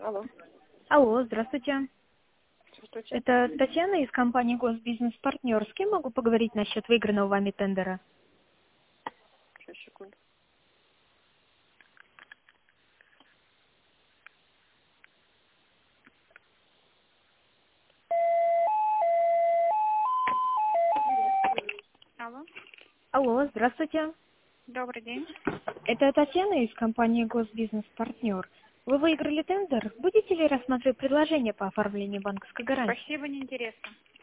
Алло. Алло, здравствуйте. Здравствуйте. Это Татьяна из компании Госбизнес-партнер. С кем могу поговорить насчет выигранного вами тендера? Сейчас, секунду. Алло. Алло, здравствуйте. Добрый день. Это Татьяна из компании Госбизнес-партнер. Вы выиграли тендер. Будете ли рассматривать предложение по оформлению банковской гарантии? Спасибо, неинтересно.